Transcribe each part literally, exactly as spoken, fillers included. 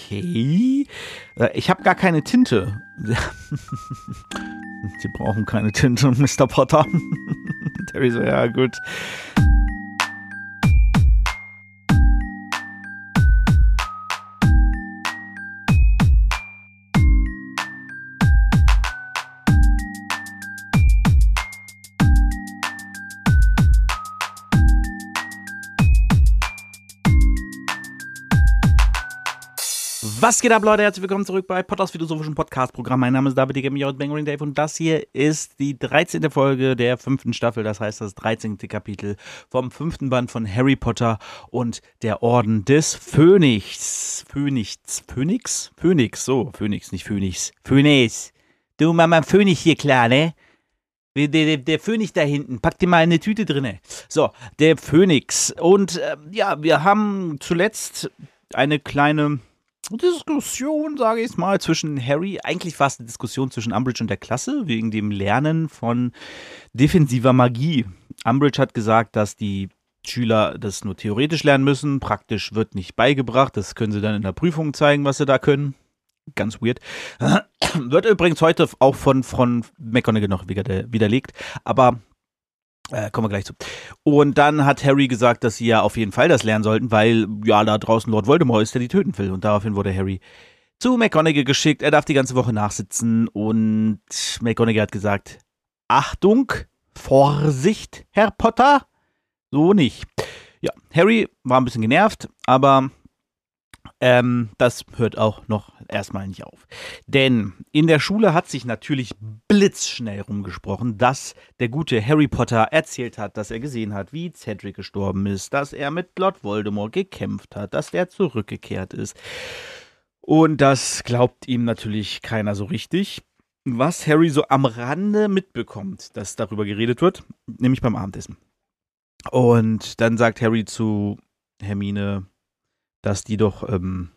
okay. Ich habe gar keine Tinte. Sie brauchen keine Tinte, Mister Potter. Harry so, ja gut. Was geht ab, Leute? Herzlich willkommen zurück bei Potters philosophischen Podcast-Programm. Mein Name ist David Digger, Bangering Dave, und das hier ist die dreizehnte Folge der fünften Staffel. Das heißt, das dreizehnte Kapitel vom fünften Band von Harry Potter und der Orden des Phönix. Phönix? Phönix? Phönix, so. Phönix, nicht Phönix. Phönix. Du, Mama, Phönix hier, klar, ne? Der, der, der Phönix da hinten, pack dir mal eine Tüte drinne. So, der Phönix. Und äh, ja, wir haben zuletzt eine kleine Diskussion, sage ich es mal, zwischen Harry, eigentlich war es eine Diskussion zwischen Umbridge und der Klasse, wegen dem Lernen von defensiver Magie. Umbridge hat gesagt, dass die Schüler das nur theoretisch lernen müssen, praktisch wird nicht beigebracht, das können sie dann in der Prüfung zeigen, was sie da können. Ganz weird. Wird übrigens heute auch von, von McGonagall noch widerlegt, aber Äh, kommen wir gleich zu. Und dann hat Harry gesagt, dass sie ja auf jeden Fall das lernen sollten, weil ja da draußen Lord Voldemort ist, der die töten will. Und daraufhin wurde Harry zu McGonagall geschickt. Er darf die ganze Woche nachsitzen. Und McGonagall hat gesagt, Achtung, Vorsicht, Herr Potter. So nicht. Ja, Harry war ein bisschen genervt, aber Ähm, das hört auch noch erstmal nicht auf. Denn in der Schule hat sich natürlich blitzschnell rumgesprochen, dass der gute Harry Potter erzählt hat, dass er gesehen hat, wie Cedric gestorben ist, dass er mit Lord Voldemort gekämpft hat, dass der zurückgekehrt ist. Und das glaubt ihm natürlich keiner so richtig. Was Harry so am Rande mitbekommt, dass darüber geredet wird, nämlich beim Abendessen. Und dann sagt Harry zu Hermine, dass die doch ähm,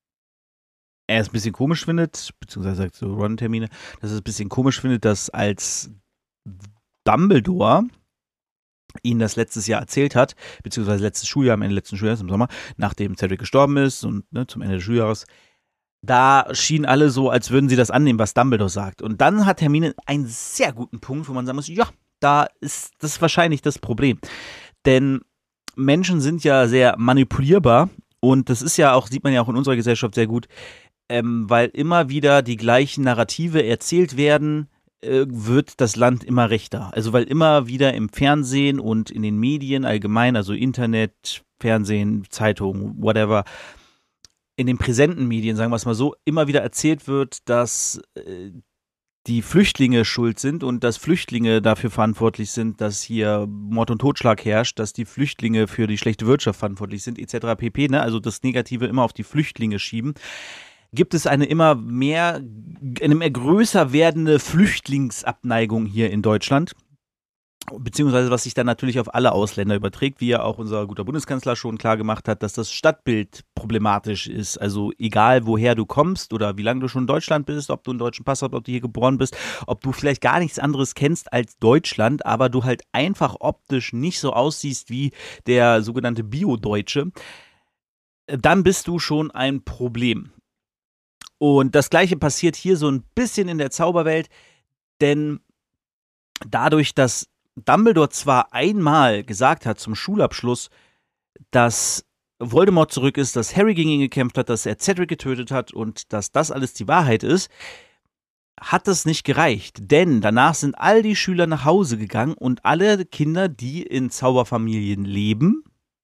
er es ein bisschen komisch findet, beziehungsweise sagt so Ron und Hermine, dass er es ein bisschen komisch findet, dass als Dumbledore ihn das letztes Jahr erzählt hat, beziehungsweise letztes Schuljahr, am Ende letzten Schuljahres im Sommer, nachdem Cedric gestorben ist und ne, zum Ende des Schuljahres, da schienen alle so, als würden sie das annehmen, was Dumbledore sagt. Und dann hat Hermine einen sehr guten Punkt, wo man sagen muss, ja, da ist das wahrscheinlich das Problem. Denn Menschen sind ja sehr manipulierbar. Und das ist ja auch, sieht man ja auch in unserer Gesellschaft sehr gut, ähm, weil immer wieder die gleichen Narrative erzählt werden, äh, wird das Land immer rechter. Also weil immer wieder im Fernsehen und in den Medien allgemein, also Internet, Fernsehen, Zeitung, whatever, in den präsenten Medien, sagen wir es mal so, immer wieder erzählt wird, dass äh, die Flüchtlinge schuld sind und dass Flüchtlinge dafür verantwortlich sind, dass hier Mord und Totschlag herrscht, dass die Flüchtlinge für die schlechte Wirtschaft verantwortlich sind, et cetera pp. Ne? Also das Negative immer auf die Flüchtlinge schieben. Gibt es eine immer mehr, eine immer größer werdende Flüchtlingsabneigung hier in Deutschland? Beziehungsweise was sich dann natürlich auf alle Ausländer überträgt, wie ja auch unser guter Bundeskanzler schon klar gemacht hat, dass das Stadtbild problematisch ist. Also egal, woher du kommst oder wie lange du schon in Deutschland bist, ob du einen deutschen Pass hast, ob du hier geboren bist, ob du vielleicht gar nichts anderes kennst als Deutschland, aber du halt einfach optisch nicht so aussiehst wie der sogenannte Bio-Deutsche, dann bist du schon ein Problem. Und das Gleiche passiert hier so ein bisschen in der Zauberwelt, denn dadurch, dass Dumbledore zwar einmal gesagt hat zum Schulabschluss, dass Voldemort zurück ist, dass Harry gegen ihn gekämpft hat, dass er Cedric getötet hat und dass das alles die Wahrheit ist, hat das nicht gereicht. Denn danach sind all die Schüler nach Hause gegangen und alle Kinder, die in Zauberfamilien leben,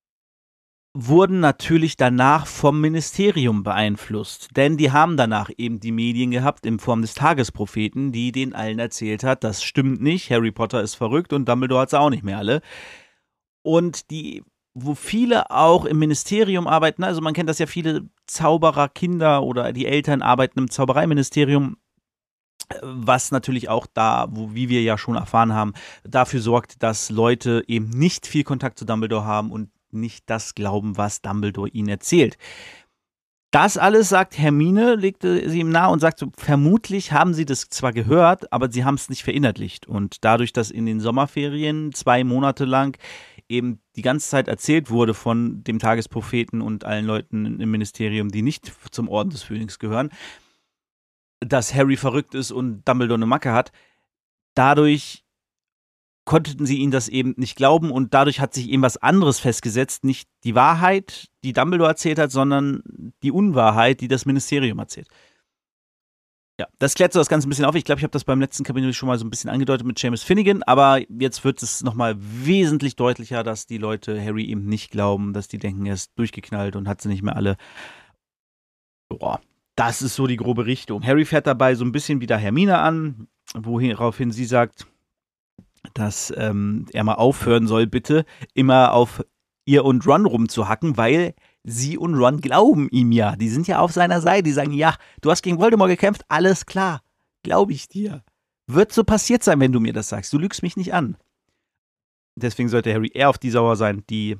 wurden natürlich danach vom Ministerium beeinflusst. Denn die haben danach eben die Medien gehabt in Form des Tagespropheten, die den allen erzählt hat, das stimmt nicht, Harry Potter ist verrückt und Dumbledore hat es auch nicht mehr alle. Und die, wo viele auch im Ministerium arbeiten, also man kennt das ja, viele Zauberer, Kinder oder die Eltern arbeiten im Zaubereiministerium, was natürlich auch da, wo, wie wir ja schon erfahren haben, dafür sorgt, dass Leute eben nicht viel Kontakt zu Dumbledore haben und nicht das glauben, was Dumbledore ihnen erzählt. Das alles, sagt Hermine, legte sie ihm nahe und sagt so, vermutlich haben sie das zwar gehört, aber sie haben es nicht verinnerlicht. Und dadurch, dass in den Sommerferien zwei Monate lang eben die ganze Zeit erzählt wurde von dem Tagespropheten und allen Leuten im Ministerium, die nicht zum Orden des Phönix gehören, dass Harry verrückt ist und Dumbledore eine Macke hat. Dadurch konnten sie ihnen das eben nicht glauben und dadurch hat sich eben was anderes festgesetzt. Nicht die Wahrheit, die Dumbledore erzählt hat, sondern die Unwahrheit, die das Ministerium erzählt. Ja, das klärt so das Ganze ein bisschen auf. Ich glaube, ich habe das beim letzten Kapitel schon mal so ein bisschen angedeutet mit Seamus Finnegan, aber jetzt wird es nochmal wesentlich deutlicher, dass die Leute Harry eben nicht glauben, dass die denken, er ist durchgeknallt und hat sie nicht mehr alle. Boah, das ist so die grobe Richtung. Harry fährt dabei so ein bisschen wieder Hermine an, woraufhin sie sagt, dass ähm, er mal aufhören soll, bitte, immer auf ihr und Ron rumzuhacken, weil sie und Ron glauben ihm ja. Die sind ja auf seiner Seite. Die sagen, ja, du hast gegen Voldemort gekämpft, alles klar. Glaube ich dir. Wird so passiert sein, wenn du mir das sagst. Du lügst mich nicht an. Deswegen sollte Harry eher auf die sauer sein, die,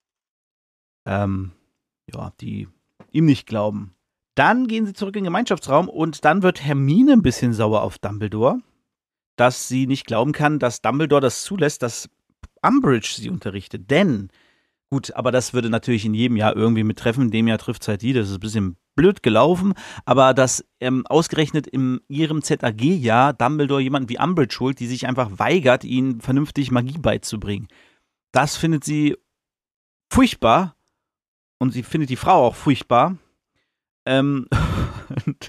ähm, ja, die ihm nicht glauben. Dann gehen sie zurück in den Gemeinschaftsraum und dann wird Hermine ein bisschen sauer auf Dumbledore, dass sie nicht glauben kann, dass Dumbledore das zulässt, dass Umbridge sie unterrichtet. Denn, gut, aber das würde natürlich in jedem Jahr irgendwie mittreffen. In dem Jahr trifft es halt die. Das ist ein bisschen blöd gelaufen. Aber dass ähm, ausgerechnet in ihrem Z A G-Jahr Dumbledore jemanden wie Umbridge holt, die sich einfach weigert, ihnen vernünftig Magie beizubringen. Das findet sie furchtbar. Und sie findet die Frau auch furchtbar. Ähm, und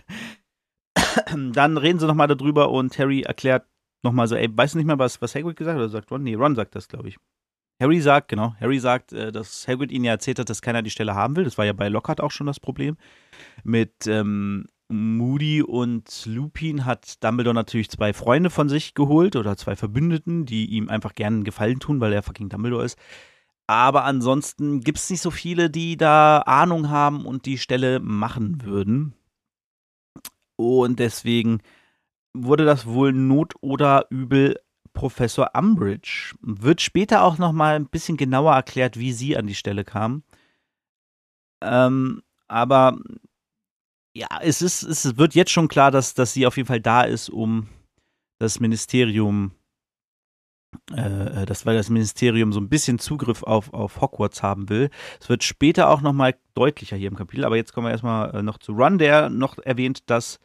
dann reden sie nochmal darüber und Harry erklärt nochmal so, ey, weißt du nicht mehr, was, was Hagrid gesagt hat? Oder sagt Ron? Nee, Ron sagt das, glaube ich. Harry sagt, genau, Harry sagt, äh, dass Hagrid ihnen ja erzählt hat, dass keiner die Stelle haben will. Das war ja bei Lockhart auch schon das Problem. Mit ähm, Moody und Lupin hat Dumbledore natürlich zwei Freunde von sich geholt oder zwei Verbündeten, die ihm einfach gerne einen Gefallen tun, weil er fucking Dumbledore ist. Aber ansonsten gibt es nicht so viele, die da Ahnung haben und die Stelle machen würden. Und deswegen wurde das wohl Not oder Übel Professor Umbridge. Wird später auch noch mal ein bisschen genauer erklärt, wie sie an die Stelle kam. Ähm, aber ja, es ist, es wird jetzt schon klar, dass, dass sie auf jeden Fall da ist, um das Ministerium, äh, das, weil das Ministerium so ein bisschen Zugriff auf, auf Hogwarts haben will. Es wird später auch noch mal deutlicher hier im Kapitel, aber jetzt kommen wir erstmal noch zu Ron, der noch erwähnt, dass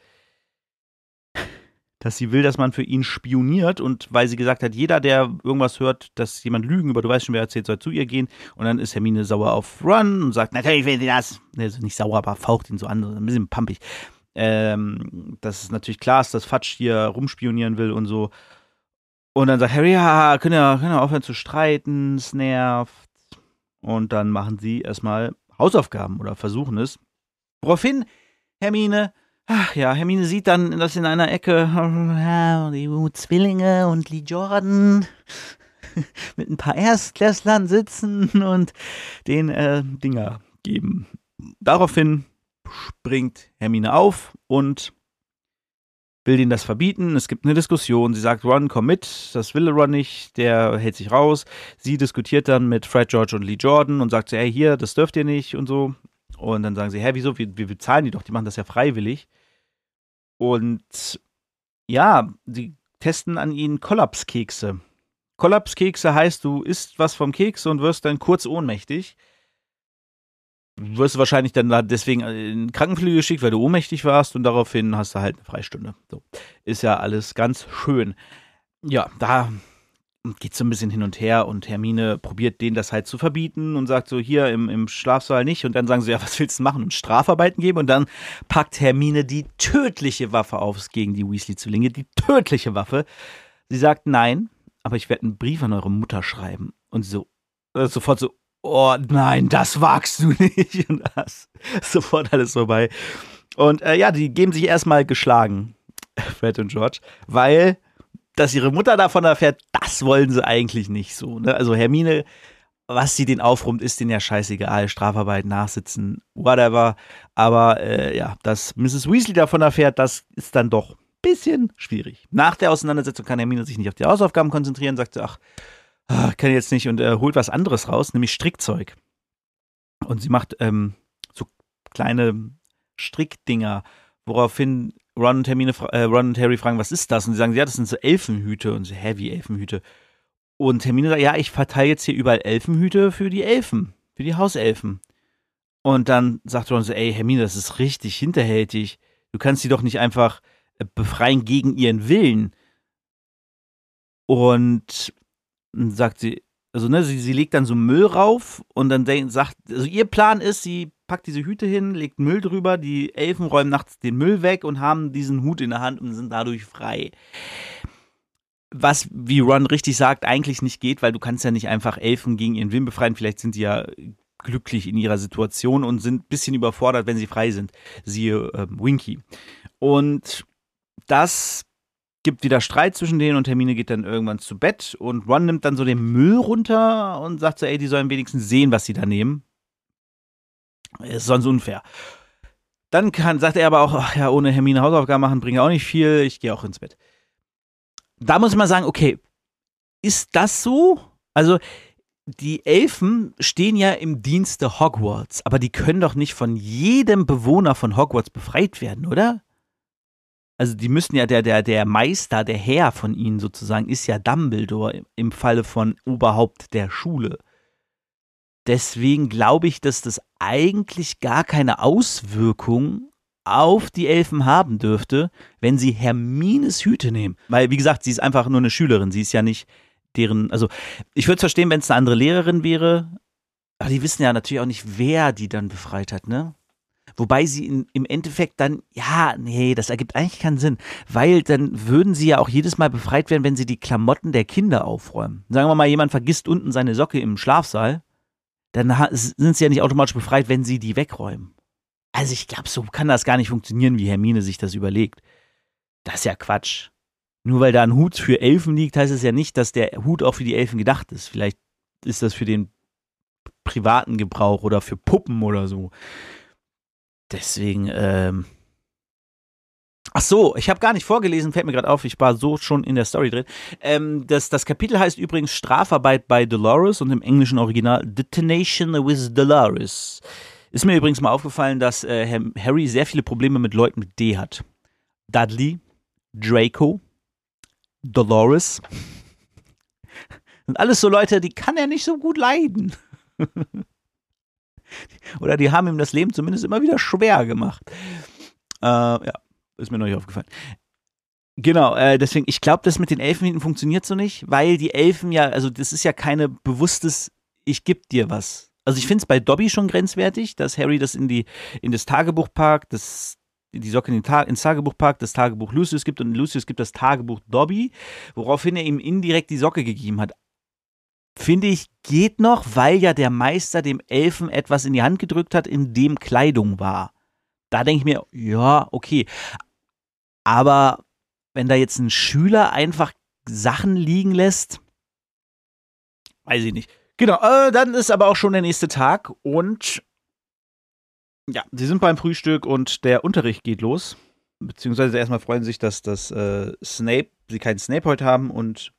dass sie will, dass man für ihn spioniert und weil sie gesagt hat, jeder, der irgendwas hört, dass jemand Lügen über, du weißt schon, wer erzählt, soll zu ihr gehen und dann ist Hermine sauer auf Ron und sagt, natürlich will sie das. Also nicht sauer, aber faucht ihn so an, ein bisschen pampig. Ähm, dass es natürlich klar ist, dass Fudge hier rumspionieren will und so. Und dann sagt Harry, ja, können ja, können ja aufhören zu streiten, es nervt. Und dann machen sie erstmal Hausaufgaben oder versuchen es. Woraufhin Hermine Ach ja, Hermine sieht dann, dass in einer Ecke die Zwillinge und Lee Jordan mit ein paar Erstklässlern sitzen und den äh, Dinger geben. Daraufhin springt Hermine auf und will denen das verbieten. Es gibt eine Diskussion. Sie sagt, Ron, komm mit. Das will Ron nicht. Der hält sich raus. Sie diskutiert dann mit Fred George und Lee Jordan und sagt so, hey, hier, das dürft ihr nicht und so. Und dann sagen sie, hä, wieso? Wir, wir bezahlen die doch. Die machen das ja freiwillig. Und ja, sie testen an ihnen Kollapskekse. Kollapskekse heißt, du isst was vom Keks und wirst dann kurz ohnmächtig. Du wirst wahrscheinlich dann deswegen in Krankenpflege geschickt, weil du ohnmächtig warst und daraufhin hast du halt eine Freistunde. So. Ist ja alles ganz schön. Ja, da geht so ein bisschen hin und her und Hermine probiert denen das halt zu verbieten und sagt so, hier im, im Schlafsaal nicht und dann sagen sie, ja, was willst du machen und Strafarbeiten geben und dann packt Hermine die tödliche Waffe auf gegen die Weasley-Zwillinge, die tödliche Waffe. Sie sagt, nein, aber ich werde einen Brief an eure Mutter schreiben und so, äh, sofort so, oh nein, das wagst du nicht und das sofort alles vorbei und äh, ja, die geben sich erstmal geschlagen, Fred und George, weil dass ihre Mutter davon erfährt, das wollen sie eigentlich nicht so. Ne? Also Hermine, was sie den aufräumt, ist denen ja scheißegal. Strafarbeit, Nachsitzen, whatever. Aber äh, ja, dass Misses Weasley davon erfährt, das ist dann doch ein bisschen schwierig. Nach der Auseinandersetzung kann Hermine sich nicht auf die Hausaufgaben konzentrieren, sagt sie, ach, kann ich jetzt nicht und äh, holt was anderes raus, nämlich Strickzeug. Und sie macht ähm, so kleine Strickdinger, woraufhin Ron und, Hermine, äh, Ron und Harry fragen, was ist das? Und sie sagen, ja, das sind so Elfenhüte. Und so, hä, wie Elfenhüte? Und Hermine sagt, ja, ich verteile jetzt hier überall Elfenhüte für die Elfen, für die Hauselfen. Und dann sagt Ron so, ey, Hermine, das ist richtig hinterhältig. Du kannst sie doch nicht einfach befreien gegen ihren Willen. Und dann sagt sie, also ne, sie, sie legt dann so Müll rauf und dann denk, sagt, also ihr Plan ist, sie packt diese Hüte hin, legt Müll drüber, die Elfen räumen nachts den Müll weg und haben diesen Hut in der Hand und sind dadurch frei. Was, wie Ron richtig sagt, eigentlich nicht geht, weil du kannst ja nicht einfach Elfen gegen ihren Willen befreien. Vielleicht sind sie ja glücklich in ihrer Situation und sind ein bisschen überfordert, wenn sie frei sind. Siehe äh, Winky. Und das gibt wieder Streit zwischen denen und Hermine geht dann irgendwann zu Bett und Ron nimmt dann so den Müll runter und sagt so, ey, die sollen wenigstens sehen, was sie da nehmen. Ist sonst unfair. Dann kann, sagt er aber auch, ach ja, ohne Hermine Hausaufgaben machen, bringt auch nicht viel, ich gehe auch ins Bett. Da muss man sagen, okay, ist das so? Also, die Elfen stehen ja im Dienste Hogwarts, aber die können doch nicht von jedem Bewohner von Hogwarts befreit werden, oder? Also, die müssen ja, der, der, der Meister, der Herr von ihnen sozusagen, ist ja Dumbledore im Falle von Oberhaupt der Schule. Deswegen glaube ich, dass das eigentlich gar keine Auswirkung auf die Elfen haben dürfte, wenn sie Hermines Hüte nehmen. Weil, wie gesagt, sie ist einfach nur eine Schülerin. Sie ist ja nicht deren, also ich würde es verstehen, wenn es eine andere Lehrerin wäre, aber die wissen ja natürlich auch nicht, wer die dann befreit hat, ne? Wobei sie in, im Endeffekt dann, ja, nee, das ergibt eigentlich keinen Sinn, weil dann würden sie ja auch jedes Mal befreit werden, wenn sie die Klamotten der Kinder aufräumen. Sagen wir mal, jemand vergisst unten seine Socke im Schlafsaal, dann ha- sind sie ja nicht automatisch befreit, wenn sie die wegräumen. Also ich glaube, so kann das gar nicht funktionieren, wie Hermine sich das überlegt. Das ist ja Quatsch. Nur weil da ein Hut für Elfen liegt, heißt es ja nicht, dass der Hut auch für die Elfen gedacht ist. Vielleicht ist das für den privaten Gebrauch oder für Puppen oder so. Deswegen, ähm. Ach so, ich habe gar nicht vorgelesen, fällt mir gerade auf, ich war so schon in der Story drin. Ähm, das, das Kapitel heißt übrigens Strafarbeit bei Dolores und im englischen Original Detonation with Dolores. Ist mir übrigens mal aufgefallen, dass äh, Harry sehr viele Probleme mit Leuten mit D hat. Dudley, Draco, Dolores. Sind alles so Leute, die kann er nicht so gut leiden. Oder die haben ihm das Leben zumindest immer wieder schwer gemacht. Äh, ja, ist mir noch nicht aufgefallen. Genau, äh, deswegen, ich glaube, das mit den Elfenhüten funktioniert so nicht, weil die Elfen ja, also das ist ja keine bewusstes, ich geb dir was. Also ich finde es bei Dobby schon grenzwertig, dass Harry das in die in das Tagebuch packt, das, die Socke in den Ta- ins Tagebuch packt, das Tagebuch Lucius gibt und Lucius gibt das Tagebuch Dobby, woraufhin er ihm indirekt die Socke gegeben hat. Finde ich, geht noch, weil ja der Meister dem Elfen etwas in die Hand gedrückt hat, in dem Kleidung war. Da denke ich mir, ja, okay. Aber wenn da jetzt ein Schüler einfach Sachen liegen lässt, weiß ich nicht. Genau, äh, dann ist aber auch schon der nächste Tag und ja, sie sind beim Frühstück und der Unterricht geht los. Beziehungsweise erstmal freuen sie sich, dass das äh, Snape, sie keinen Snape heute haben und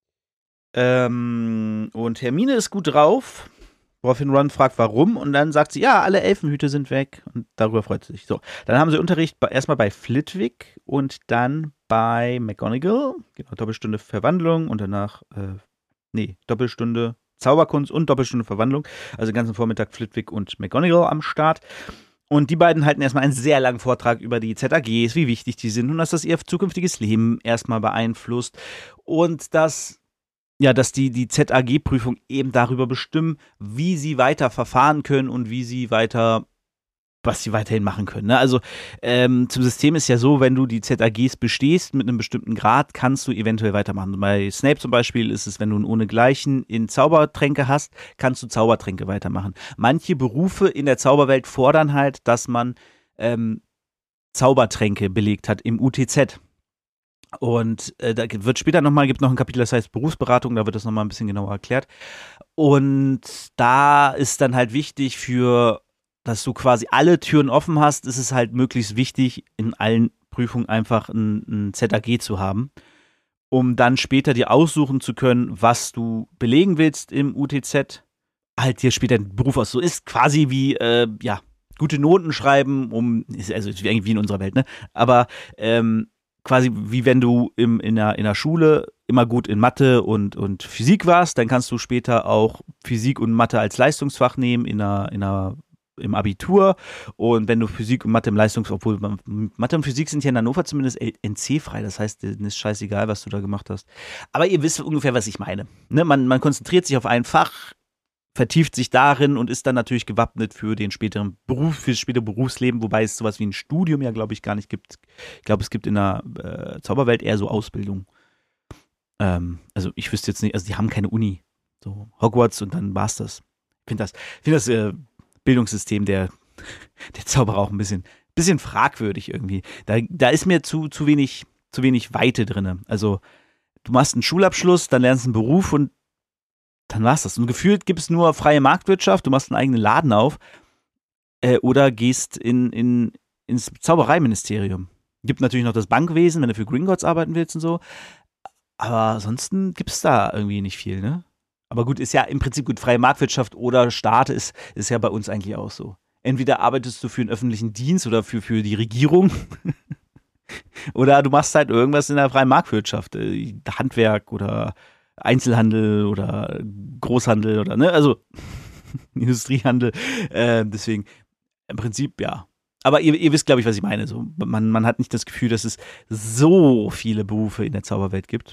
ähm, und Hermine ist gut drauf, woraufhin Ron fragt, warum und dann sagt sie, ja, alle Elfenhüte sind weg und darüber freut sie sich. So, dann haben sie Unterricht bei, erstmal bei Flitwick und dann bei McGonagall, genau, Doppelstunde Verwandlung und danach, äh, nee, Doppelstunde Zauberkunst und Doppelstunde Verwandlung, also den ganzen Vormittag Flitwick und McGonagall am Start. Und die beiden halten erstmal einen sehr langen Vortrag über die Z A Gs, wie wichtig die sind und dass das ihr zukünftiges Leben erstmal beeinflusst und dass, ja, dass die, die Z A G-Prüfung eben darüber bestimmen, wie sie weiter verfahren können und wie sie weiter, was sie weiterhin machen können. Ne? Also ähm, zum System ist ja so, wenn du die Z A Gs bestehst mit einem bestimmten Grad, kannst du eventuell weitermachen. Bei Snape zum Beispiel ist es, wenn du einen Ohnegleichen in Zaubertränke hast, kannst du Zaubertränke weitermachen. Manche Berufe in der Zauberwelt fordern halt, dass man ähm, Zaubertränke belegt hat im U T Z. Und äh, da wird später nochmal, gibt noch ein Kapitel, das heißt Berufsberatung, da wird das nochmal ein bisschen genauer erklärt. Und da ist dann halt wichtig für, dass du quasi alle Türen offen hast, ist es halt möglichst wichtig, in allen Prüfungen einfach ein, ein Z A G zu haben, um dann später dir aussuchen zu können, was du belegen willst im U T Z. Halt dir später den Beruf aus. So ist quasi wie, äh, ja, gute Noten schreiben, um, ist also irgendwie wie in unserer Welt, ne? Aber, ähm, quasi wie wenn du im, in, der, in der Schule immer gut in Mathe und, und Physik warst, dann kannst du später auch Physik und Mathe als Leistungsfach nehmen in einer, in einer, im Abitur. Und wenn du Physik und Mathe im Leistungsfach, obwohl Mathe und Physik sind ja in Hannover zumindest N C-frei, das heißt, denen ist scheißegal, was du da gemacht hast. Aber ihr wisst ungefähr, was ich meine. Ne? Man, man konzentriert sich auf ein Fach, vertieft sich darin und ist dann natürlich gewappnet für den späteren Beruf, für das spätere Berufsleben, wobei es sowas wie ein Studium ja, glaube ich, gar nicht gibt. Ich glaube, es gibt in der äh, Zauberwelt eher so Ausbildung. Ähm, also ich wüsste jetzt nicht, also die haben keine Uni. So Hogwarts und dann war's das. Ich finde das, find das äh, Bildungssystem der, der Zauberer auch ein bisschen, bisschen fragwürdig irgendwie. Da, da ist mir zu, zu wenig, zu wenig Weite drin. Also du machst einen Schulabschluss, dann lernst einen Beruf und dann war's das. Und gefühlt gibt es nur freie Marktwirtschaft, du machst einen eigenen Laden auf äh, oder gehst in, in, ins Zaubereiministerium. Gibt natürlich noch das Bankwesen, wenn du für Gringotts arbeiten willst und so. Aber ansonsten gibt es da irgendwie nicht viel, ne? Aber gut, ist ja im Prinzip gut, freie Marktwirtschaft oder Staat ist, ist ja bei uns eigentlich auch so. Entweder arbeitest du für einen öffentlichen Dienst oder für, für die Regierung oder du machst halt irgendwas in der freien Marktwirtschaft. Äh, Handwerk oder Einzelhandel oder Großhandel oder, ne, also Industriehandel. Äh, deswegen, im Prinzip, ja. Aber ihr, ihr wisst, glaube ich, was ich meine. So, man, man hat nicht das Gefühl, dass es so viele Berufe in der Zauberwelt gibt.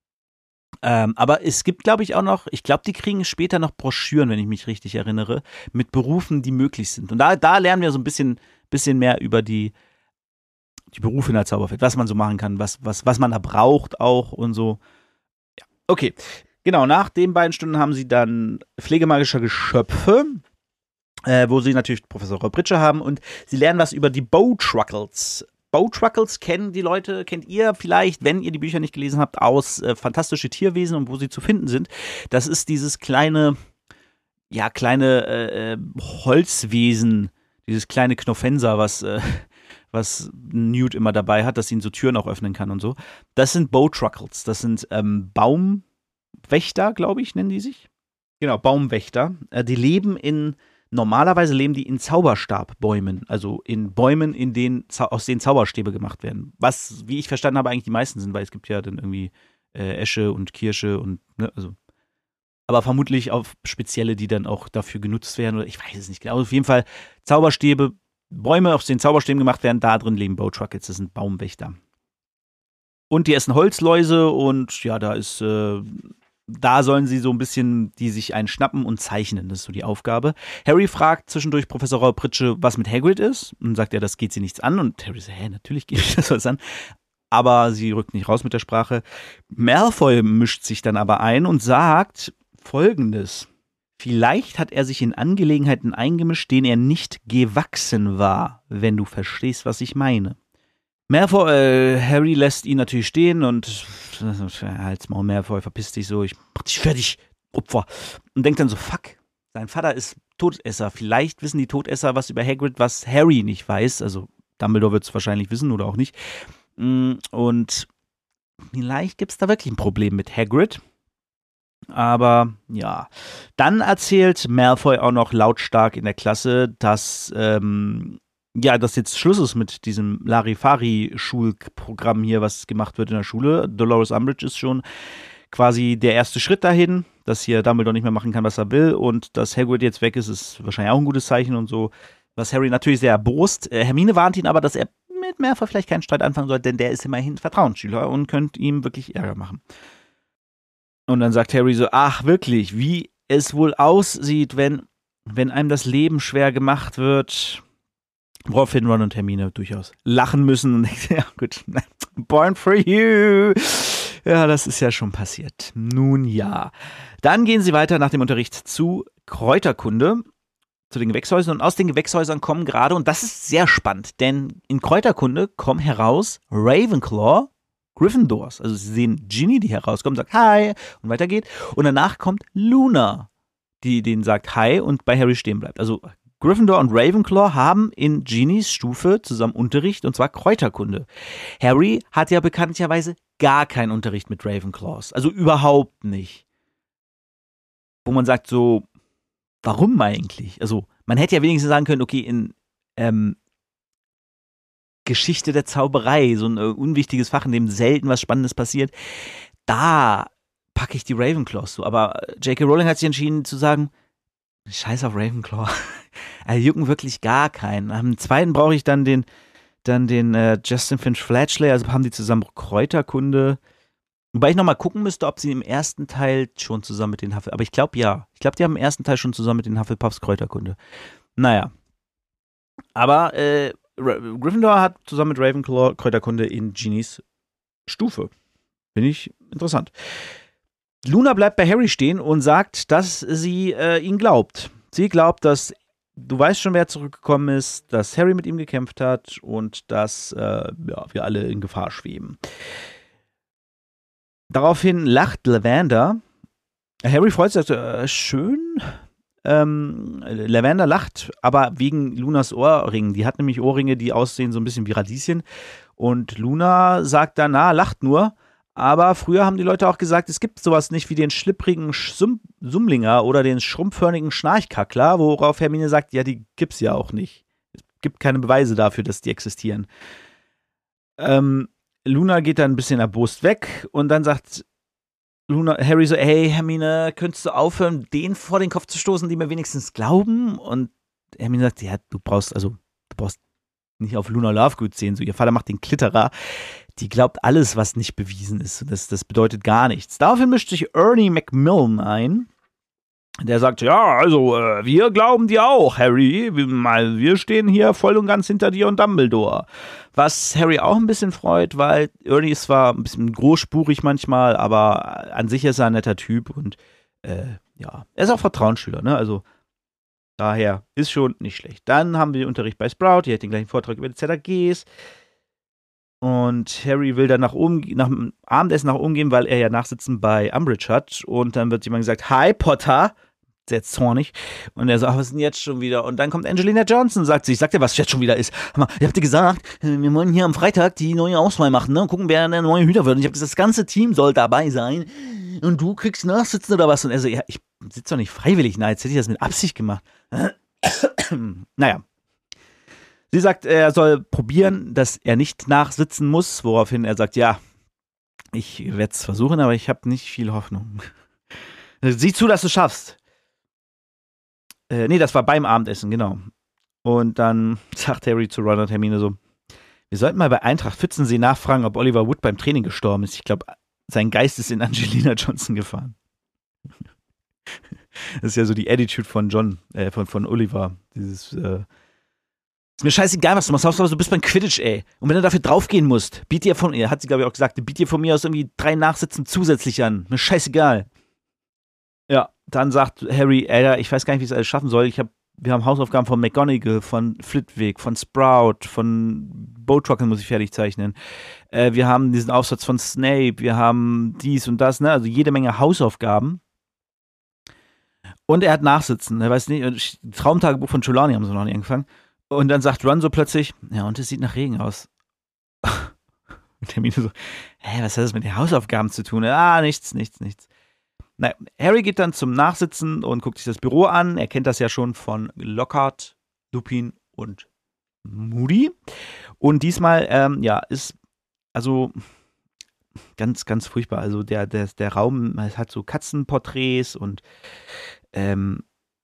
Ähm, aber es gibt, glaube ich, auch noch, ich glaube, die kriegen später noch Broschüren, wenn ich mich richtig erinnere, mit Berufen, die möglich sind. Und da, da lernen wir so ein bisschen, bisschen mehr über die, die Berufe in der Zauberwelt, was man so machen kann, was, was, was man da braucht auch und so. Ja, okay. Genau, nach den beiden Stunden haben sie dann Pflegemagischer Geschöpfe, äh, wo sie natürlich Professor Pritsche haben und sie lernen was über die Bowtruckles. Bowtruckles kennen die Leute, kennt ihr vielleicht, wenn ihr die Bücher nicht gelesen habt, aus äh, Fantastische Tierwesen und wo sie zu finden sind. Das ist dieses kleine, ja, kleine äh, Holzwesen, dieses kleine Knofenser, was, äh, was Newt immer dabei hat, dass ihn so Türen auch öffnen kann und so. Das sind Bowtruckles, das sind ähm, Baumwächter, glaube ich, nennen die sich. Genau, Baumwächter. Äh, die leben in Normalerweise leben die in Zauberstabbäumen, also in Bäumen, in denen aus denen Zauberstäbe gemacht werden. Was, wie ich verstanden habe, eigentlich die meisten sind, weil es gibt ja dann irgendwie äh, Esche und Kirsche und, ne, also. Aber vermutlich auf spezielle, die dann auch dafür genutzt werden, oder ich weiß es nicht genau. Auf jeden Fall Zauberstäbe, Bäume, aus denen Zauberstäben gemacht werden, da drin leben Bowtruckles, das sind Baumwächter. Und die essen Holzläuse und ja, da ist äh, Da sollen sie so ein bisschen die sich einen schnappen und zeichnen. Das ist so die Aufgabe. Harry fragt zwischendurch Professor Pritsche, was mit Hagrid ist. Und sagt er, das geht sie nichts an. Und Harry sagt, hä, natürlich geht das was an. Aber sie rückt nicht raus mit der Sprache. Malfoy mischt sich dann aber ein und sagt Folgendes. Vielleicht hat er sich in Angelegenheiten eingemischt, denen er nicht gewachsen war, wenn du verstehst, was ich meine. Malfoy, äh, Harry lässt ihn natürlich stehen und halt's Maul, Malfoy, verpiss dich so, ich mach dich fertig, Opfer. Und denkt dann so, fuck, sein Vater ist Todesser. Vielleicht wissen die Todesser was über Hagrid, was Harry nicht weiß. Also Dumbledore wird es wahrscheinlich wissen oder auch nicht. Und vielleicht gibt es da wirklich ein Problem mit Hagrid. Aber ja, dann erzählt Malfoy auch noch lautstark in der Klasse, dass ähm, ja, dass jetzt Schluss ist mit diesem Larifari-Schulprogramm hier, was gemacht wird in der Schule. Dolores Umbridge ist schon quasi der erste Schritt dahin, dass hier Dumbledore nicht mehr machen kann, was er will. Und dass Hagrid jetzt weg ist, ist wahrscheinlich auch ein gutes Zeichen und so. Was Harry natürlich sehr erbost. Äh, Hermine warnt ihn aber, dass er mit Malfoy vielleicht keinen Streit anfangen soll, denn der ist immerhin Vertrauensschüler und könnte ihm wirklich Ärger machen. Und dann sagt Harry so, ach wirklich, wie es wohl aussieht, wenn, wenn einem das Leben schwer gemacht wird. Woraufhin Ron und Hermine durchaus lachen müssen und denken, ja gut, born for you. Ja, das ist ja schon passiert. Nun ja. Dann gehen sie weiter nach dem Unterricht zu Kräuterkunde, zu den Gewächshäusern. Und aus den Gewächshäusern kommen gerade, und das ist sehr spannend, denn in Kräuterkunde kommen heraus Ravenclaw, Gryffindors. Also sie sehen Ginny, die herauskommt, sagt Hi und weiter geht. Und danach kommt Luna, die denen sagt Hi und bei Harry stehen bleibt. Also Gryffindor und Ravenclaw haben in Ginnys Stufe zusammen Unterricht, und zwar Kräuterkunde. Harry hat ja bekanntlicherweise gar keinen Unterricht mit Ravenclaws. Also überhaupt nicht. Wo man sagt so, warum eigentlich? Also man hätte ja wenigstens sagen können, okay, in ähm, Geschichte der Zauberei, so ein äh, unwichtiges Fach, in dem selten was Spannendes passiert. Da packe ich die Ravenclaws so. Aber J K. Rowling hat sich entschieden zu sagen, scheiß auf Ravenclaw. Also jucken wirklich gar keinen. Am zweiten brauche ich dann den, dann den äh, Justin Finch Fletchley, also haben die zusammen Kräuterkunde. Wobei ich nochmal gucken müsste, ob sie im ersten Teil schon zusammen mit den Hufflepuffs, aber ich glaube ja. Ich glaube, die haben im ersten Teil schon zusammen mit den Hufflepuffs Kräuterkunde. Naja. Aber äh, Gryffindor hat zusammen mit Ravenclaw Kräuterkunde in Ginny's Stufe. Finde ich interessant. Luna bleibt bei Harry stehen und sagt, dass sie äh, ihn glaubt. Sie glaubt, dass, du weißt schon, wer zurückgekommen ist, dass Harry mit ihm gekämpft hat und dass äh, ja, wir alle in Gefahr schweben. Daraufhin lacht Lavender. Harry freut sich, äh, schön. Ähm, Lavender lacht, aber wegen Lunas Ohrringen. Die hat nämlich Ohrringe, die aussehen so ein bisschen wie Radieschen. Und Luna sagt dann, na, lacht nur. Aber früher haben die Leute auch gesagt, es gibt sowas nicht wie den schlipprigen Sum- Summlinger oder den schrumpfhörnigen Schnarchkackler, worauf Hermine sagt, ja, die gibt's ja auch nicht. Es gibt keine Beweise dafür, dass die existieren. Ähm, Luna geht dann ein bisschen erbost weg und dann sagt Luna, Harry so, hey Hermine, könntest du aufhören, denen vor den Kopf zu stoßen, die mir wenigstens glauben? Und Hermine sagt, ja, du brauchst, also, du brauchst nicht auf Luna Lovegood sehen, so ihr Vater macht den Klitterer. Die glaubt alles, was nicht bewiesen ist. Das, das bedeutet gar nichts. Daraufhin mischt sich Ernie Macmillan ein. Der sagt, ja, also, äh, wir glauben dir auch, Harry. Wir, mal, wir stehen hier voll und ganz hinter dir und Dumbledore. Was Harry auch ein bisschen freut, weil Ernie ist zwar ein bisschen großspurig manchmal, aber an sich ist er ein netter Typ und äh, ja, er ist auch Vertrauensschüler, ne? Also daher ist schon nicht schlecht. Dann haben wir Unterricht bei Sprout, die hat den gleichen Vortrag über die Z A Gs. Und Harry will dann nach oben, nach dem Abendessen nach oben gehen, weil er ja Nachsitzen bei Umbridge hat. Und dann wird jemand gesagt, hi Potter, sehr zornig. Und er sagt, ach, was ist denn jetzt schon wieder? Und dann kommt Angelina Johnson und sagt sie, ich sag dir, was jetzt schon wieder ist. Ich hab dir gesagt, wir wollen hier am Freitag die neue Auswahl machen, ne? Und gucken, wer der neue Hüter wird. Und ich hab gesagt, das ganze Team soll dabei sein. Und du kriegst Nachsitzen oder was? Und er so, ja, ich sitze doch nicht freiwillig. Nein, jetzt hätte ich das mit Absicht gemacht. Naja. Sie sagt, er soll probieren, dass er nicht nachsitzen muss, woraufhin er sagt, ja, ich werde es versuchen, aber ich habe nicht viel Hoffnung. Sieh zu, dass du es schaffst. Äh, nee, das war beim Abendessen, genau. Und dann sagt Harry zu Ron und Hermine so, wir sollten mal bei Eintracht Pfützensee nachfragen, ob Oliver Wood beim Training gestorben ist. Ich glaube, sein Geist ist in Angelina Johnson gefahren. Das ist ja so die Attitude von John, äh, von, von Oliver. Dieses, äh, ist mir scheißegal, was du machst, Hauptsache du bist beim Quidditch, ey. Und wenn du dafür draufgehen musst, biet dir von, er hat sie glaube ich auch gesagt, biet dir von mir aus irgendwie drei Nachsitzen zusätzlich an. Mir scheißegal. Ja, dann sagt Harry, Alter, ich weiß gar nicht, wie ich es alles schaffen soll. Ich hab, wir haben Hausaufgaben von McGonagall, von Flitwick, von Sprout, von Boatrucken muss ich fertig zeichnen. Äh, wir haben diesen Aufsatz von Snape, wir haben dies und das, ne? Also jede Menge Hausaufgaben. Und er hat Nachsitzen. Er weiß nicht, Traumtagebuch von Trelawney haben sie noch nicht angefangen. Und dann sagt Ron so plötzlich, ja, und es sieht nach Regen aus. Und Hermine so, hä, was hat das mit den Hausaufgaben zu tun? Ah, nichts, nichts, nichts. Naja, Harry geht dann zum Nachsitzen und guckt sich das Büro an. Er kennt das ja schon von Lockhart, Lupin und Moody. Und diesmal, ähm, ja, ist also ganz, ganz furchtbar. Also der, der, der Raum hat so Katzenporträts und ähm,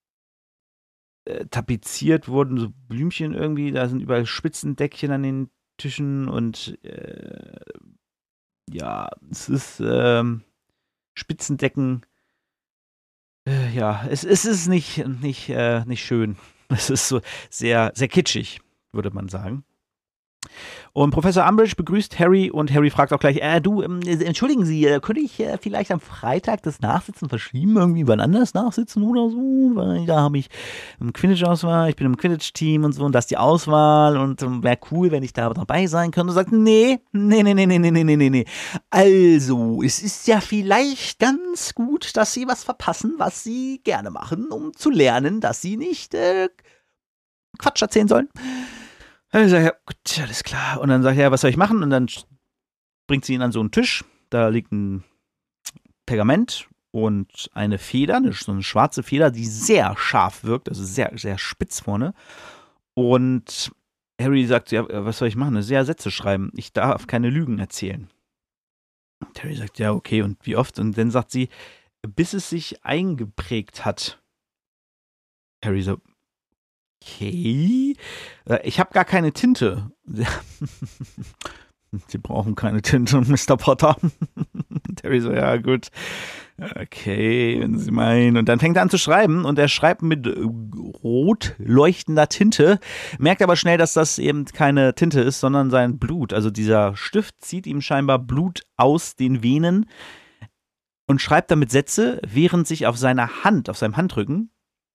äh, tapeziert wurden so Blümchen irgendwie. Da sind überall Spitzendeckchen an den Tischen und äh, ja, es ist ähm, Spitzendecken. Äh, ja, es, es ist nicht, nicht, äh, nicht schön. Es ist so sehr, sehr kitschig, würde man sagen. Und Professor Umbridge begrüßt Harry und Harry fragt auch gleich, äh, du, ähm, entschuldigen Sie, äh, könnte ich äh, vielleicht am Freitag das Nachsitzen verschieben, irgendwie wann anders nachsitzen oder so? Weil da habe ich eine Quidditch-Auswahl, ich bin im Quidditch-Team und so und das ist die Auswahl und ähm, wäre cool, wenn ich da dabei sein könnte. Und sagt, nee, nee, nee, nee, nee, nee, nee, nee, nee. Also, es ist ja vielleicht ganz gut, dass Sie was verpassen, was Sie gerne machen, um zu lernen, dass Sie nicht äh, Quatsch erzählen sollen. Dann sagt er, gut, alles klar. Und dann sagt er, was soll ich machen? Und dann bringt sie ihn an so einen Tisch. Da liegt ein Pergament und eine Feder, so eine schwarze Feder, die sehr scharf wirkt, also sehr, sehr spitz vorne. Und Harry sagt, ja, was soll ich machen? Ja, Sätze schreiben. Ich darf keine Lügen erzählen. Und Harry sagt, ja, okay, und wie oft? Und dann sagt sie, bis es sich eingeprägt hat. Harry so, okay. Ich habe gar keine Tinte. Sie brauchen keine Tinte, Mister Potter. Harry so, ja gut. Okay, wenn Sie meinen. Und dann fängt er an zu schreiben und er schreibt mit rot leuchtender Tinte, merkt aber schnell, dass das eben keine Tinte ist, sondern sein Blut. Also dieser Stift zieht ihm scheinbar Blut aus den Venen und schreibt damit Sätze, während sich auf seiner Hand, auf seinem Handrücken,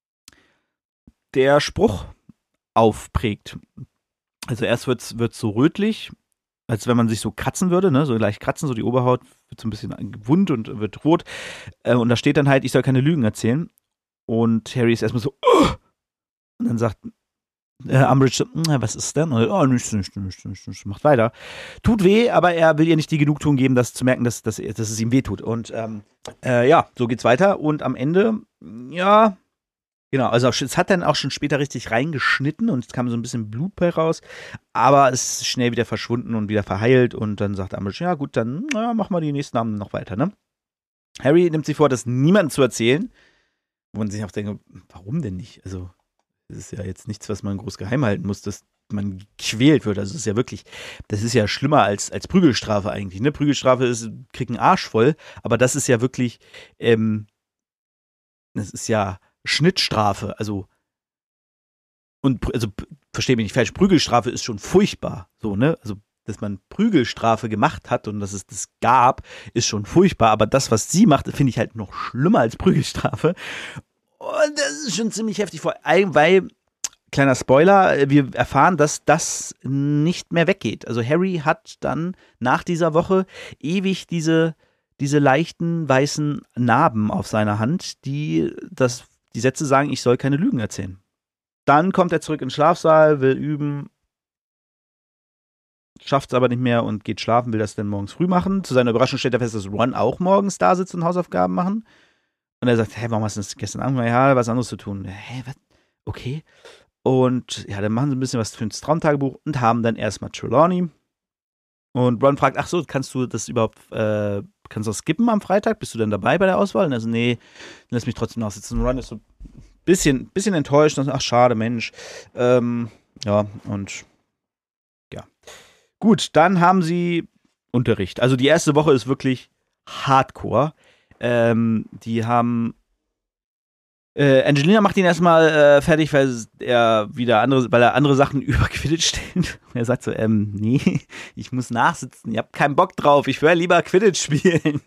der Spruch aufprägt. Also erst wird es so rötlich, als wenn man sich so kratzen würde, ne? So leicht kratzen, so die Oberhaut wird so ein bisschen wund und wird rot. Äh, und da steht dann halt, ich soll keine Lügen erzählen. Und Harry ist erstmal so, oh! Und dann sagt äh, Umbridge so, was ist denn? Und, oh, nichts, nichts, nichts, nichts, nichts, macht weiter. Tut weh, aber er will ihr nicht die Genugtuung geben, das zu merken, dass, dass, dass es ihm weh tut. Und ähm, äh, ja, so geht's weiter. Und am Ende, ja, genau, also es hat dann auch schon später richtig reingeschnitten und es kam so ein bisschen Blut bei raus, aber es ist schnell wieder verschwunden und wieder verheilt und dann sagt Umbridge, ja gut, dann ja, machen wir die nächsten Abende noch weiter, ne? Harry nimmt sich vor, das niemandem zu erzählen, wo man sich auch denkt, warum denn nicht? Also, das ist ja jetzt nichts, was man groß geheim halten muss, dass man gequält wird, also das ist ja wirklich, das ist ja schlimmer als, als Prügelstrafe eigentlich, ne? Prügelstrafe ist, kriegt einen Arsch voll, aber das ist ja wirklich, ähm, das ist ja Schnittstrafe, also und also verstehe mich nicht falsch, Prügelstrafe ist schon furchtbar, so, ne? Also dass man Prügelstrafe gemacht hat und dass es das gab, ist schon furchtbar, aber das, was sie macht, finde ich halt noch schlimmer als Prügelstrafe. Und das ist schon ziemlich heftig, vor allem, weil, kleiner Spoiler, wir erfahren, dass das nicht mehr weggeht. Also Harry hat dann nach dieser Woche ewig diese, diese leichten weißen Narben auf seiner Hand, die das die Sätze sagen, ich soll keine Lügen erzählen. Dann kommt er zurück in den Schlafsaal, will üben, schafft es aber nicht mehr und geht schlafen, will das dann morgens früh machen. Zu seiner Überraschung stellt er fest, dass Ron auch morgens da sitzt und Hausaufgaben machen. Und er sagt, hä, warum hast du das gestern Abend? Ja, was anderes zu tun. Hä, was? Okay. Und ja, dann machen sie ein bisschen was für ein Traumtagebuch und haben dann erstmal Trelawney. Und Ron fragt, ach so, kannst du das überhaupt, äh, kannst du das skippen am Freitag? Bist du denn dabei bei der Auswahl? Und er so, nee, lass mich trotzdem nachsitzen. Und Ron ist so ein bisschen, bisschen enttäuscht. Und ach, schade, Mensch. Ähm, ja, und ja. Gut, dann haben sie Unterricht. Also die erste Woche ist wirklich hardcore. Ähm, die haben Äh, Angelina macht ihn erstmal äh, fertig, weil er wieder andere, weil er andere Sachen über Quidditch stellt. Er sagt so, ähm, nee, ich muss nachsitzen, ich hab keinen Bock drauf, ich will lieber Quidditch spielen.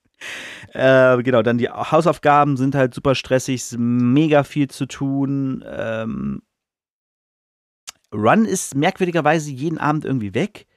äh, genau, dann die Hausaufgaben sind halt super stressig, ist mega viel zu tun. Ähm, Ron ist merkwürdigerweise jeden Abend irgendwie weg.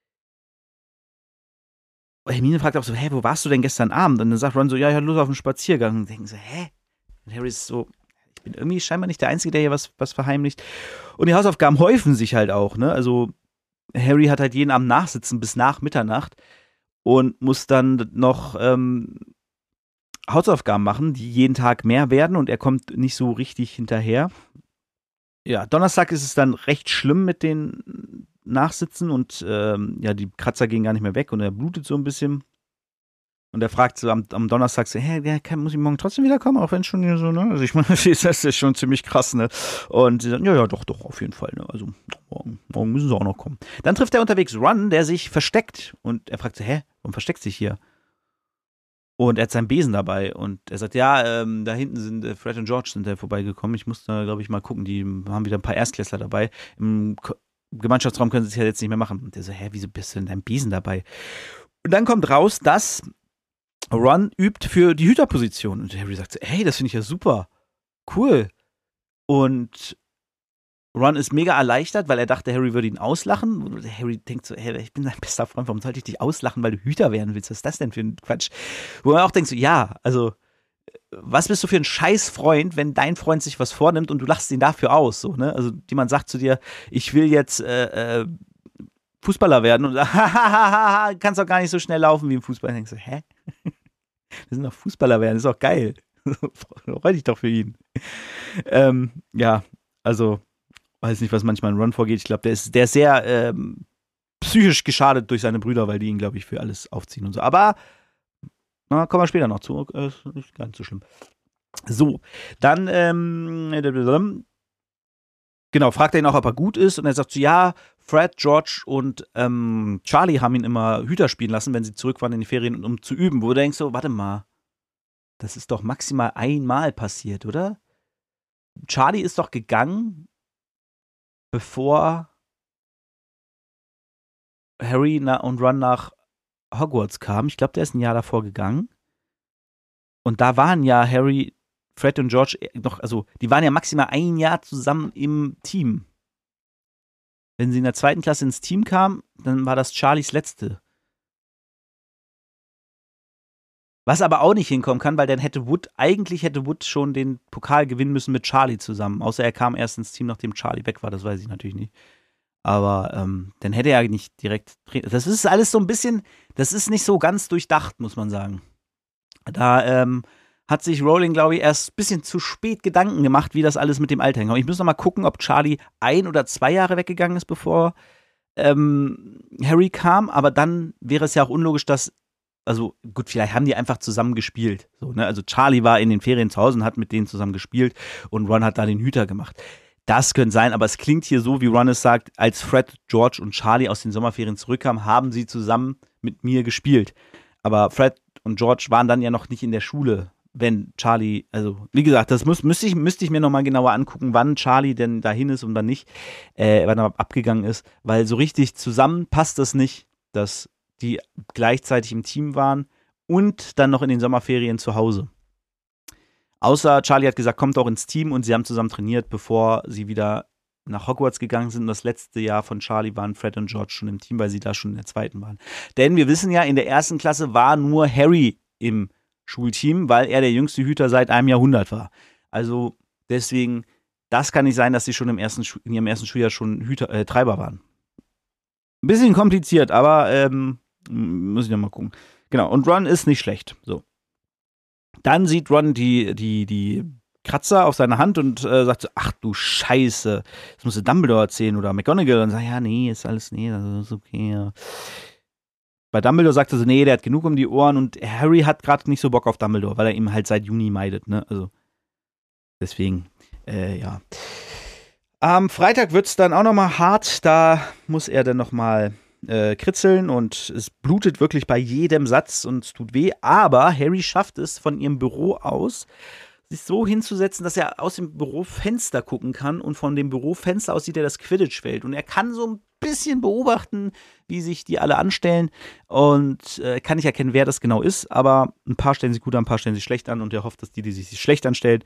Hermine fragt auch so, hä, wo warst du denn gestern Abend? Und dann sagt Ron so, ja, ich hatte Lust auf einen Spaziergang. Und denken so, hä? Und Harry ist so, ich bin irgendwie scheinbar nicht der Einzige, der hier was, was verheimlicht. Und die Hausaufgaben häufen sich halt auch, ne? Also Harry hat halt jeden Abend nachsitzen bis nach Mitternacht und muss dann noch ähm, Hausaufgaben machen, die jeden Tag mehr werden und er kommt nicht so richtig hinterher. Ja, Donnerstag ist es dann recht schlimm mit den Nachsitzen und ähm, ja, die Kratzer gehen gar nicht mehr weg und er blutet so ein bisschen. Und er fragt so am, am Donnerstag so, hä, der kann, muss ich morgen trotzdem wiederkommen, auch wenn schon hier so, ne? Also ich meine, das ist schon ziemlich krass, ne? Und sie sagen, ja, ja, doch, doch, auf jeden Fall, ne? Also morgen, morgen müssen sie auch noch kommen. Dann trifft er unterwegs Ron, der sich versteckt. Und er fragt so, hä, warum versteckt sich hier? Und er hat seinen Besen dabei. Und er sagt, ja, ähm, da hinten sind äh, Fred und George sind da vorbeigekommen. Ich muss da, glaube ich, mal gucken. Die haben wieder ein paar Erstklässler dabei. Im Ko- Gemeinschaftsraum können sie es ja jetzt nicht mehr machen. Und der so, hä, wieso bist du denn deinem Besen dabei? Und dann kommt raus, dass Ron übt für die Hüterposition. Und Harry sagt so, hey, das finde ich ja super. Cool. Und Ron ist mega erleichtert, weil er dachte, Harry würde ihn auslachen. Und Harry denkt so, hey, ich bin dein bester Freund, warum sollte ich dich auslachen, weil du Hüter werden willst? Was ist das denn für ein Quatsch? Wo man auch denkt so, ja, also, was bist du für ein scheiß Freund, wenn dein Freund sich was vornimmt und du lachst ihn dafür aus, so, ne? Also, jemand sagt zu dir, ich will jetzt, äh, äh, Fußballer werden und hahaha, kannst doch gar nicht so schnell laufen wie im Fußball. Und denkst du, hä? Wir sind doch Fußballer werden, ist doch geil. Freu dich doch für ihn. Ähm, ja, also, weiß nicht, was manchmal in Ron vorgeht. Ich glaube, der ist, der ist sehr ähm, psychisch geschadet durch seine Brüder, weil die ihn, glaube ich, für alles aufziehen und so. Aber, na, kommen wir später noch zu. Äh, ist nicht ganz so schlimm. So, dann, ähm, genau, fragt er ihn auch, ob er gut ist. Und er sagt so, ja, Fred, George und ähm, Charlie haben ihn immer Hüter spielen lassen, wenn sie zurück waren in die Ferien, um zu üben. Wo du denkst so, warte mal, das ist doch maximal einmal passiert, oder? Charlie ist doch gegangen, bevor Harry und Ron nach Hogwarts kamen. Ich glaube, der ist ein Jahr davor gegangen. Und da waren ja Harry, Fred und George noch, also die waren ja maximal ein Jahr zusammen im Team. Wenn sie in der zweiten Klasse ins Team kamen, dann war das Charlies letzte. Was aber auch nicht hinkommen kann, weil dann hätte Wood, eigentlich hätte Wood schon den Pokal gewinnen müssen mit Charlie zusammen. Außer er kam erst ins Team, nachdem Charlie weg war, das weiß ich natürlich nicht. Aber ähm, dann hätte er nicht direkt. Das ist alles so ein bisschen, das ist nicht so ganz durchdacht, muss man sagen. Da ähm, hat sich Rowling, glaube ich, erst ein bisschen zu spät Gedanken gemacht, wie das alles mit dem Alter hängt. Ich muss noch mal gucken, ob Charlie ein oder zwei Jahre weggegangen ist, bevor ähm, Harry kam. Aber dann wäre es ja auch unlogisch, dass, also gut, vielleicht haben die einfach zusammen gespielt. So, ne? Also Charlie war in den Ferien zu Hause und hat mit denen zusammen gespielt und Ron hat da den Hüter gemacht. Das könnte sein, aber es klingt hier so, wie Ron es sagt, als Fred, George und Charlie aus den Sommerferien zurückkamen, haben sie zusammen mit mir gespielt. Aber Fred und George waren dann ja noch nicht in der Schule, wenn Charlie, also wie gesagt, das muss, müsste ich, müsste ich mir nochmal genauer angucken, wann Charlie denn dahin ist und wann nicht, äh, wann er abgegangen ist, weil so richtig zusammen passt das nicht, dass die gleichzeitig im Team waren und dann noch in den Sommerferien zu Hause. Außer Charlie hat gesagt, kommt auch ins Team und sie haben zusammen trainiert, bevor sie wieder nach Hogwarts gegangen sind. Und das letzte Jahr von Charlie waren Fred und George schon im Team, weil sie da schon in der zweiten waren. Denn wir wissen ja, in der ersten Klasse war nur Harry im Schulteam, weil er der jüngste Hüter seit einem Jahrhundert war. Also deswegen, das kann nicht sein, dass sie schon im ersten, in ihrem ersten Schuljahr schon Hüter, äh, Treiber waren. Ein bisschen kompliziert, aber ähm, muss ich noch mal gucken. Genau, und Ron ist nicht schlecht. So. Dann sieht Ron die, die, die Kratzer auf seiner Hand und äh, sagt so, ach du Scheiße, das musst du Dumbledore erzählen oder McGonagall und sagt, ja, nee, ist alles, nee, das ist okay. Ja. Bei Dumbledore sagt er so, nee, der hat genug um die Ohren und Harry hat gerade nicht so Bock auf Dumbledore, weil er ihn halt seit Juni meidet, ne, also deswegen, äh, ja. Am Freitag wird es dann auch nochmal hart, da muss er dann nochmal Äh, kritzeln und es blutet wirklich bei jedem Satz und es tut weh, aber Harry schafft es von ihrem Büro aus, sich so hinzusetzen, dass er aus dem Bürofenster gucken kann und von dem Bürofenster aus sieht er das Quidditch-Feld und er kann so ein bisschen beobachten, wie sich die alle anstellen und äh, kann nicht erkennen, wer das genau ist, aber ein paar stellen sich gut an, ein paar stellen sich schlecht an und er hofft, dass die, die sich schlecht anstellt,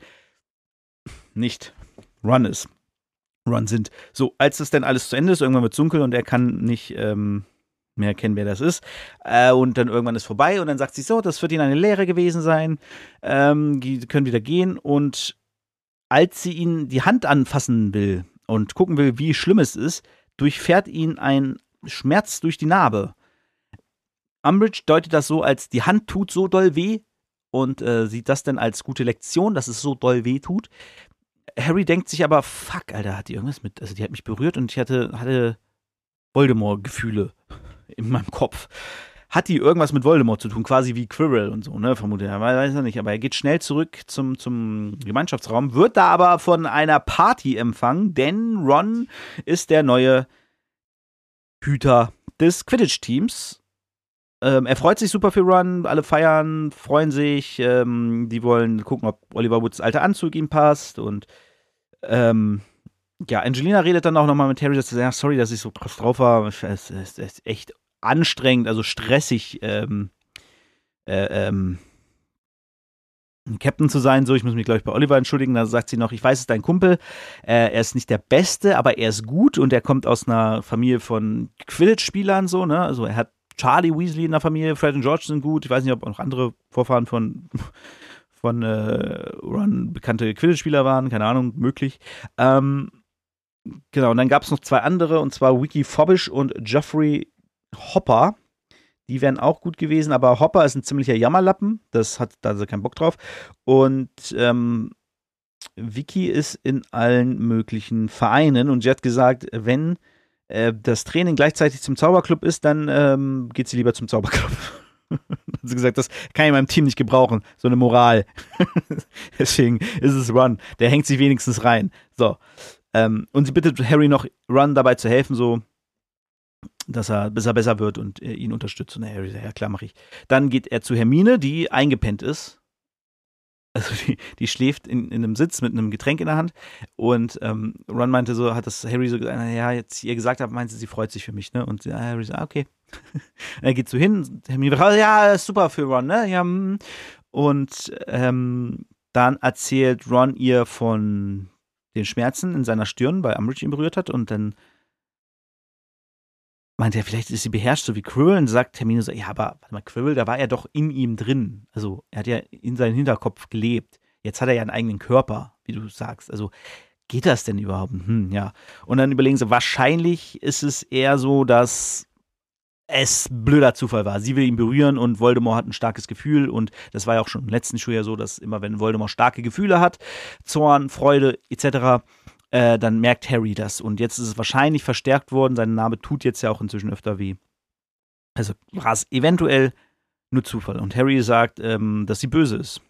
nicht Ron ist. Run sind. So, als das dann alles zu Ende ist, irgendwann wird es dunkel und er kann nicht ähm, mehr erkennen, wer das ist. Äh, und dann irgendwann ist vorbei und dann sagt sie so, das wird ihnen eine Lehre gewesen sein. Ähm, die können wieder gehen und als sie ihn die Hand anfassen will und gucken will, wie schlimm es ist, durchfährt ihn ein Schmerz durch die Narbe. Umbridge deutet das so, als die Hand tut so doll weh und äh, sieht das dann als gute Lektion, dass es so doll weh tut. Harry denkt sich aber, fuck, Alter, hat die irgendwas mit, also die hat mich berührt und ich hatte, hatte Voldemort-Gefühle in meinem Kopf. Hat die irgendwas mit Voldemort zu tun, quasi wie Quirrell und so, ne, vermute er, weiß er nicht, aber er geht schnell zurück zum, zum Gemeinschaftsraum, wird da aber von einer Party empfangen, denn Ron ist der neue Hüter des Quidditch-Teams. Ähm, er freut sich super für Ron, alle feiern, freuen sich, ähm, die wollen gucken, ob Oliver Woods alter Anzug ihm passt und ähm, ja, Angelina redet dann auch nochmal mit Harry, dass sie sagt, ja, sorry, dass ich so krass drauf war, es ist, es ist echt anstrengend, also stressig, ähm, äh, ähm, ein Captain zu sein, so, ich muss mich, glaube ich, bei Oliver entschuldigen, da sagt sie noch, ich weiß, es ist dein Kumpel, äh, er ist nicht der Beste, aber er ist gut und er kommt aus einer Familie von Quidditch-Spielern, so, ne, also er hat Charlie Weasley in der Familie, Fred und George sind gut. Ich weiß nicht, ob auch noch andere Vorfahren von, von äh, Ron bekannte Quidditch-Spieler waren. Keine Ahnung, möglich. Ähm, genau, und dann gab es noch zwei andere, und zwar Wiki Fobbish und Geoffrey Hopper. Die wären auch gut gewesen, aber Hopper ist ein ziemlicher Jammerlappen. Das hat, da hat er keinen Bock drauf. Und ähm, Vicky ist in allen möglichen Vereinen und sie hat gesagt, wenn äh, das Training gleichzeitig zum Zauberclub ist, dann ähm, geht sie lieber zum Zauberclub. Hat sie gesagt, das kann ich in meinem Team nicht gebrauchen, so eine Moral. Deswegen ist es Ron, der hängt sich wenigstens rein. So. Ähm, und sie bittet Harry noch, Ron dabei zu helfen, so, dass er, bis er besser wird und äh, ihn unterstützt. Und Harry sagt, ja klar, mache ich. Dann geht er zu Hermine, die eingepennt ist. Also die, die schläft in, in einem Sitz mit einem Getränk in der Hand. Und ähm, Ron meinte so, hat das Harry so gesagt, ja, jetzt ihr gesagt habt, meinte sie, freut sich für mich, ne? Und ja, Harry sagt, ah, okay. Er geht so hin, Hermine sagt, ja, super für Ron, ne? Ja, und ähm, dann erzählt Ron ihr von den Schmerzen in seiner Stirn, weil Umbridge ihn berührt hat. Und dann meinte er, vielleicht ist sie beherrscht, so wie Quirrell. Und sagt Hermine so, ja, aber warte mal, Quirrell, da war er doch in ihm drin. Also er hat ja in seinem Hinterkopf gelebt. Jetzt hat er ja einen eigenen Körper, wie du sagst. Also geht das denn überhaupt? Hm, ja. Und dann überlegen sie, wahrscheinlich ist es eher so, dass es blöder Zufall war. Sie will ihn berühren und Voldemort hat ein starkes Gefühl. Und das war ja auch schon im letzten Schuljahr so, dass immer, wenn Voldemort starke Gefühle hat, Zorn, Freude et cetera, Äh, dann merkt Harry das. Und jetzt ist es wahrscheinlich verstärkt worden. Sein Name tut jetzt ja auch inzwischen öfter weh. Also war es eventuell nur Zufall. Und Harry sagt, ähm, dass sie böse ist.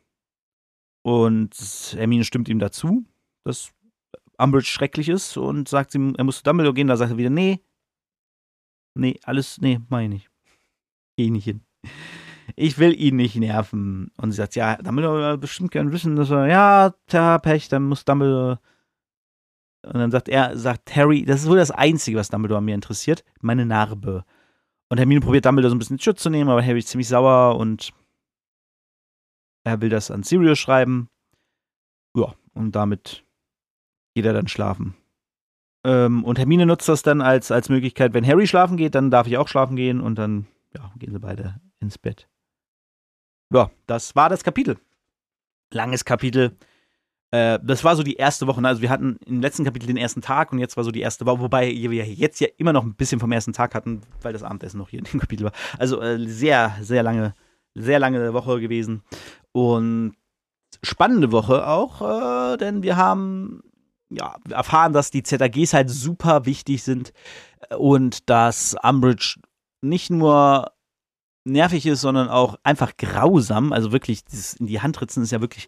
Und Hermine stimmt ihm dazu, dass Umbridge schrecklich ist und sagt ihm, er muss zu Dumbledore gehen. Da sagt er wieder, nee, nee, alles, nee, mach ich nicht. Geh ich nicht hin. Ich will ihn nicht nerven. Und sie sagt, ja, Dumbledore will bestimmt gern wissen, dass er, ja, tja, Pech, dann muss Dumbledore. Und dann sagt er, sagt Harry, das ist wohl das Einzige, was Dumbledore an mir interessiert, meine Narbe. Und Hermine probiert Dumbledore so ein bisschen in Schutz zu nehmen, aber Harry ist ziemlich sauer und er will das an Sirius schreiben. Ja, und damit geht er dann schlafen. Ähm, und Hermine nutzt das dann als, als Möglichkeit, wenn Harry schlafen geht, dann darf ich auch schlafen gehen und dann ja, gehen sie beide ins Bett. Ja, das war das Kapitel. Langes Kapitel. Das war so die erste Woche. Also wir hatten im letzten Kapitel den ersten Tag und jetzt war so die erste Woche, wobei wir jetzt ja immer noch ein bisschen vom ersten Tag hatten, weil das Abendessen noch hier in dem Kapitel war. Also äh, sehr, sehr lange, sehr lange Woche gewesen und spannende Woche auch, äh, denn wir haben ja erfahren, dass die Z A Gs halt super wichtig sind und dass Umbridge nicht nur nervig ist, sondern auch einfach grausam. Also wirklich, dieses in die Hand ritzen ist ja wirklich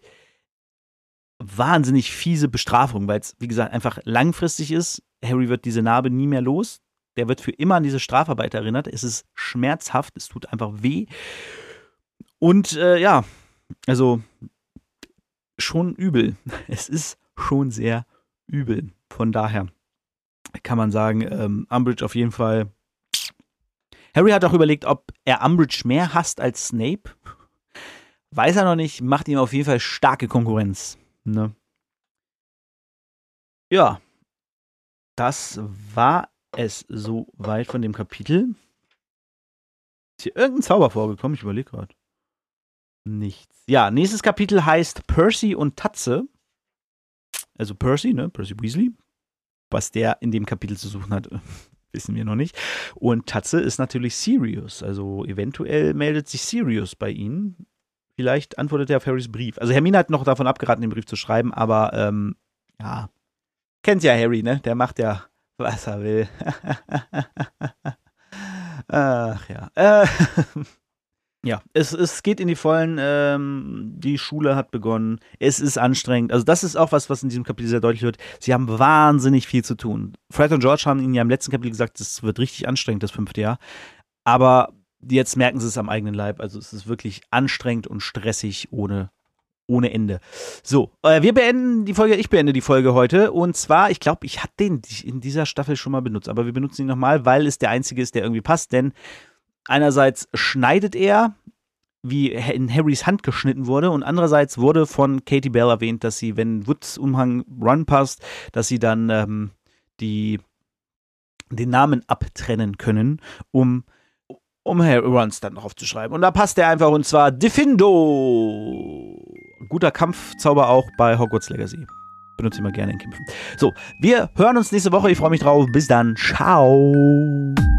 wahnsinnig fiese Bestrafung, weil es, wie gesagt, einfach langfristig ist. Harry wird diese Narbe nie mehr los. Der wird für immer an diese Strafarbeit erinnert. Es ist schmerzhaft, es tut einfach weh. Und äh, ja, also schon übel. Es ist schon sehr übel. Von daher kann man sagen, ähm, Umbridge auf jeden Fall. Harry hat auch überlegt, ob er Umbridge mehr hasst als Snape. Weiß er noch nicht, macht ihm auf jeden Fall starke Konkurrenz. Ne? Ja, das war es soweit von dem Kapitel. Ist hier irgendein Zauber vorgekommen? Ich überlege gerade. Nichts. Ja, nächstes Kapitel heißt Percy und Tatze. Also Percy, ne? Percy Weasley. Was der in dem Kapitel zu suchen hat, wissen wir noch nicht. Und Tatze ist natürlich Sirius. Also eventuell meldet sich Sirius bei ihnen. Vielleicht antwortet er auf Harrys Brief. Also Hermine hat noch davon abgeraten, den Brief zu schreiben, aber ähm, ja, kennt ja Harry, ne? Der macht ja, was er will. Ach ja. Äh, ja, es, es geht in die Vollen. Ähm, die Schule hat begonnen. Es ist anstrengend. Also das ist auch was, was in diesem Kapitel sehr deutlich wird. Sie haben wahnsinnig viel zu tun. Fred und George haben ihnen ja im letzten Kapitel gesagt, es wird richtig anstrengend, das fünfte Jahr. Aber jetzt merken sie es am eigenen Leib. Also es ist wirklich anstrengend und stressig ohne, ohne Ende. So, äh, wir beenden die Folge, ich beende die Folge heute. Und zwar, ich glaube, ich hatte den in dieser Staffel schon mal benutzt. Aber wir benutzen ihn nochmal, weil es der einzige ist, der irgendwie passt. Denn einerseits schneidet er, wie in Harrys Hand geschnitten wurde. Und andererseits wurde von Katie Bell erwähnt, dass sie, wenn Woods Umhang Ron passt, dass sie dann ähm, die, den Namen abtrennen können, um um Harry Rons dann noch aufzuschreiben. Und da passt der einfach, und zwar Diffindo. Guter Kampfzauber auch bei Hogwarts Legacy. Benutze ich mal gerne in Kämpfen. So, wir hören uns nächste Woche. Ich freue mich drauf. Bis dann. Ciao.